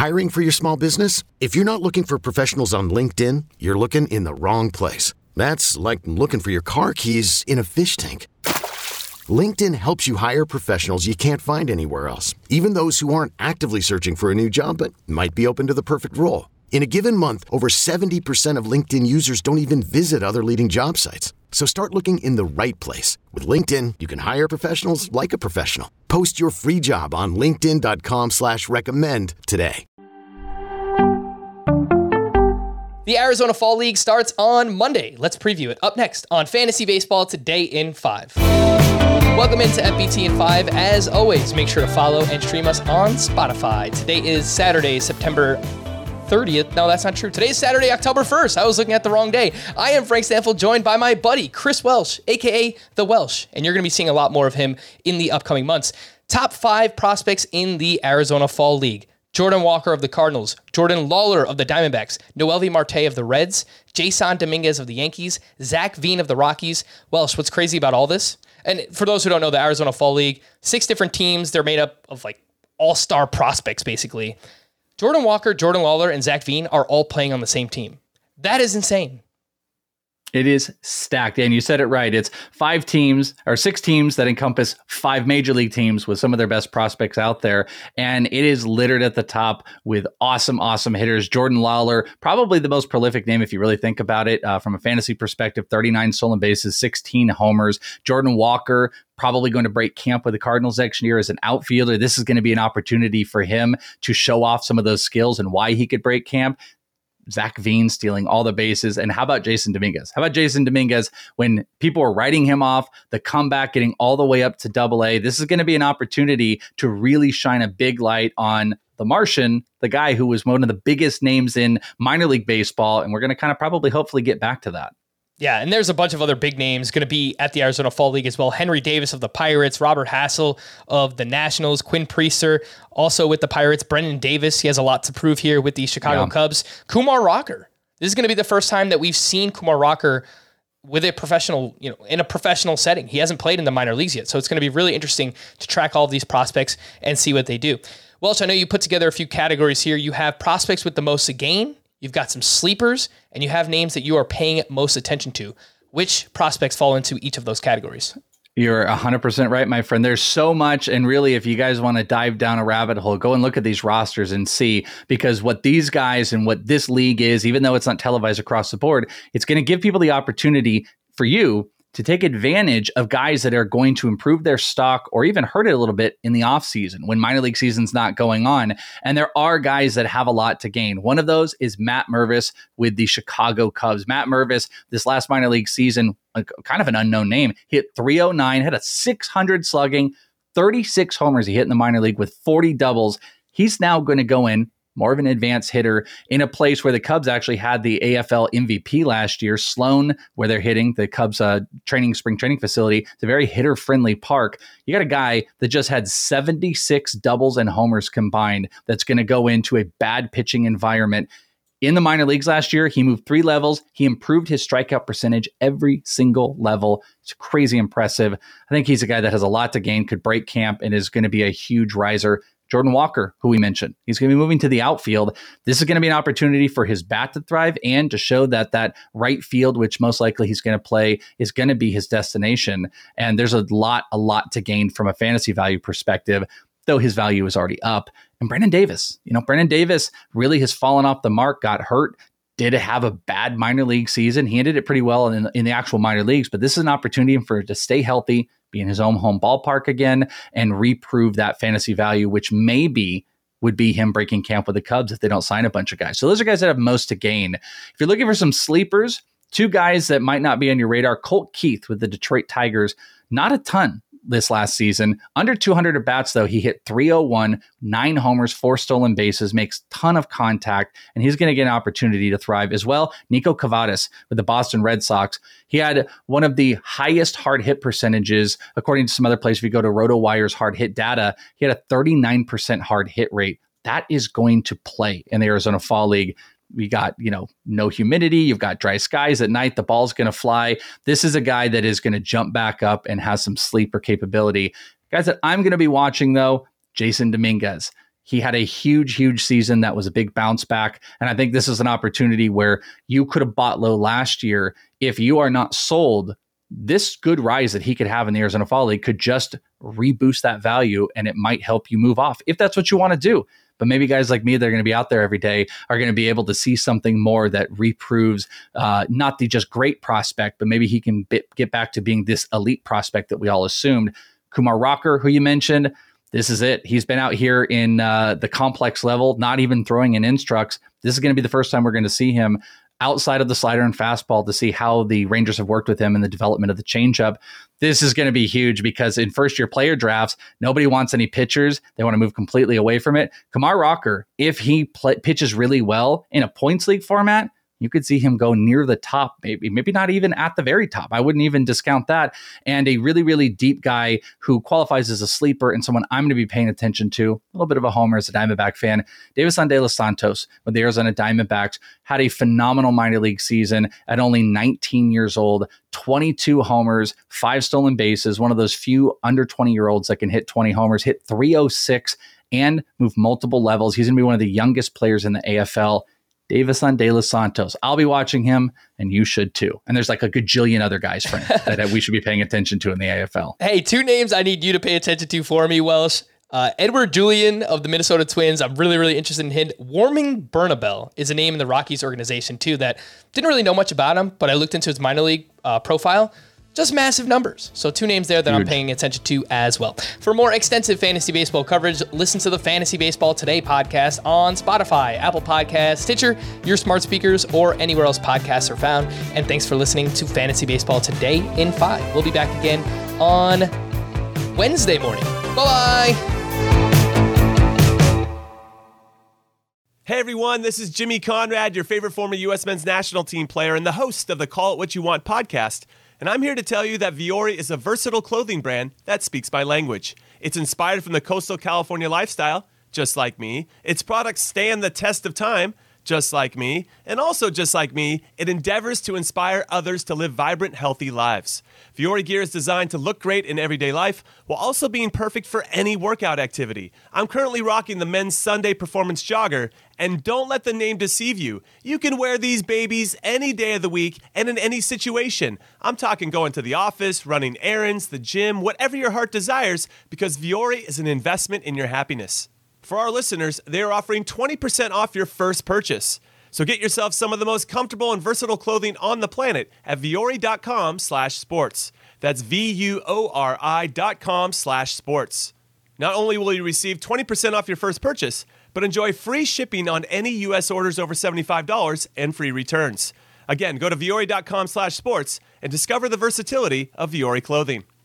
Hiring for your small business? If you're not looking for professionals on LinkedIn, you're looking in the wrong place. That's like looking for your car keys in a fish tank. LinkedIn helps you hire professionals you can't find anywhere else, even those who aren't actively searching for a new job but might be open to the perfect role. In a given month, over 70% of LinkedIn users don't even visit other leading job sites. So start looking in the right place. With LinkedIn, you can hire professionals like a professional. Post your free job on linkedin.com/recommend today. The Arizona Fall League starts on Monday. Let's preview it. Up next on Fantasy Baseball Today in 5. Welcome into FBT in 5. As always, make sure to follow and stream us on Spotify. Today is Saturday, September 30th. No, that's not true. Today's Saturday, October 1st. I was looking at the wrong day. I am Frank Stanfield, joined by my buddy, Chris Welsh, a.k.a. The Welsh, and you're going to be seeing a lot more of him in the upcoming months. Top 5 prospects in the Arizona Fall League. Jordan Walker of the Cardinals, Jordan Lawler of the Diamondbacks, Noelvi Marte of the Reds, Jason Dominguez of the Yankees, Zach Veen of the Rockies. Welsh, what's crazy about all this? And for those who don't know, the Arizona Fall League, 6 different teams. They're made up of like all-star prospects, basically. Jordan Walker, Jordan Lawler, and Zach Veen are all playing on the same team. That is insane. It is stacked. And you said it right. It's 6 teams that encompass 5 major league teams with some of their best prospects out there. And it is littered at the top with awesome hitters. Jordan Lawler, probably the most prolific name if you really think about it from a fantasy perspective, 39 stolen bases, 16 homers. Jordan Walker, probably going to break camp with the Cardinals next year as an outfielder. This is going to be an opportunity for him to show off some of those skills and why he could break camp. Zach Veen stealing all the bases. And how about Jason Dominguez? When people were writing him off, the comeback getting all the way up to AA? This is going to be an opportunity to really shine a big light on the Martian, the guy who was one of the biggest names in minor league baseball. And we're going to kind of probably hopefully get back to that. Yeah, and there's a bunch of other big names going to be at the Arizona Fall League as well. Henry Davis of the Pirates, Robert Hassel of the Nationals, Quinn Priester also with the Pirates, Brendan Davis, he has a lot to prove here with the Chicago Cubs. Kumar Rocker. This is going to be the first time that we've seen Kumar Rocker with a professional, in a professional setting. He hasn't played in the minor leagues yet, so it's going to be really interesting to track all of these prospects and see what they do. Welch, I know you put together a few categories here. You have prospects with the most to gain. You've got some sleepers, and you have names that you are paying most attention to. Which prospects fall into each of those categories? You're 100% right, my friend. There's so much. And really, if you guys want to dive down a rabbit hole, go and look at these rosters and see, because what these guys and what this league is, even though it's not televised across the board, it's going to give people the opportunity for you to take advantage of guys that are going to improve their stock or even hurt it a little bit in the offseason when minor league season's not going on. And there are guys that have a lot to gain. One of those is Matt Mervis with the Chicago Cubs. Matt Mervis, this last minor league season, kind of an unknown name, hit .309, had a .600 slugging, 36 homers he hit in the minor league with 40 doubles. He's now going to go in more of an advanced hitter in a place where the Cubs actually had the AFL MVP last year, Sloan, where they're hitting the Cubs spring training facility. It's a very hitter-friendly park. You got a guy that just had 76 doubles and homers combined that's going to go into a bad pitching environment. In the minor leagues last year, he moved 3 levels. He improved his strikeout percentage every single level. It's crazy impressive. I think he's a guy that has a lot to gain, could break camp, and is going to be a huge riser. Jordan Walker, who we mentioned, he's going to be moving to the outfield. This is going to be an opportunity for his bat to thrive and to show that that right field, which most likely he's going to play, is going to be his destination. And there's a lot to gain from a fantasy value perspective, though his value is already up. And Brendan Davis, Brendan Davis really has fallen off the mark, got hurt, did have a bad minor league season. He ended it pretty well in the actual minor leagues, but this is an opportunity for him to stay healthy, be in his own home ballpark again, and reprove that fantasy value, which maybe would be him breaking camp with the Cubs if they don't sign a bunch of guys. So those are guys that have most to gain. If you're looking for some sleepers, 2 guys that might not be on your radar, Colt Keith with the Detroit Tigers, not a ton this last season. Under 200 at bats, though, he hit .301, 9 homers, 4 stolen bases, makes ton of contact, and he's going to get an opportunity to thrive as well. Nico Cavadas with the Boston Red Sox. He had one of the highest hard hit percentages, according to some other places. If you go to RotoWire's hard hit data, he had a 39% hard hit rate. That is going to play in the Arizona Fall League. We got, no humidity. You've got dry skies at night. The ball's going to fly. This is a guy that is going to jump back up and has some sleeper capability. Guys that I'm going to be watching, though, Jason Dominguez. He had a huge season that was a big bounce back. And I think this is an opportunity where you could have bought low last year. If you are not sold, this good rise that he could have in the Arizona Fall League could just reboost that value, and it might help you move off if that's what you want to do. But maybe guys like me that are going to be out there every day are going to be able to see something more that reproves not the just great prospect, but maybe he can get back to being this elite prospect that we all assumed. Kumar Rocker, who you mentioned, this is it. He's been out here in the complex level, not even throwing in instructs. This is going to be the first time we're going to see him outside of the slider and fastball to see how the Rangers have worked with him in the development of the changeup. This is going to be huge because in first-year player drafts, nobody wants any pitchers. They want to move completely away from it. Kumar Rocker, if he pitches really well in a points league format, you could see him go near the top, maybe not even at the very top. I wouldn't even discount that. And a really deep guy who qualifies as a sleeper and someone I'm going to be paying attention to, a little bit of a homer as a Diamondback fan, Davison De Los Santos with the Arizona Diamondbacks had a phenomenal minor league season at only 19 years old, 22 homers, 5 stolen bases, one of those few under 20-year-olds that can hit 20 homers, hit 306 and move multiple levels. He's going to be one of the youngest players in the AFL. Davison De Los Santos. I'll be watching him, and you should too. And there's like a gajillion other guys, Frank, that we should be paying attention to in the AFL. Hey, 2 names I need you to pay attention to for me, Welsh. Edward Julian of the Minnesota Twins. I'm really interested in him. Warming Bernabel is a name in the Rockies organization too that didn't really know much about him, but I looked into his minor league profile. Just massive numbers. So 2 names there that I'm paying attention to as well. For more extensive fantasy baseball coverage, listen to the Fantasy Baseball Today podcast on Spotify, Apple Podcasts, Stitcher, your smart speakers, or anywhere else podcasts are found. And thanks for listening to Fantasy Baseball Today in 5. We'll be back again on Wednesday morning. Bye-bye. Hey everyone, this is Jimmy Conrad, your favorite former U.S. men's national team player and the host of the Call It What You Want podcast. And I'm here to tell you that Vuori is a versatile clothing brand that speaks my language. It's inspired from the coastal California lifestyle, just like me. Its products stand the test of time, just like me. And also just like me, it endeavors to inspire others to live vibrant, healthy lives. Vuori gear is designed to look great in everyday life while also being perfect for any workout activity. I'm currently rocking the men's Sunday Performance Jogger, and don't let the name deceive you. You can wear these babies any day of the week and in any situation. I'm talking going to the office, running errands, the gym, whatever your heart desires, because Vuori is an investment in your happiness. For our listeners, they are offering 20% off your first purchase. So get yourself some of the most comfortable and versatile clothing on the planet at vuori.com/sports. That's VUORI.com/sports. Not only will you receive 20% off your first purchase, but enjoy free shipping on any U.S. orders over $75 and free returns. Again, go to vuori.com/sports and discover the versatility of Vuori clothing.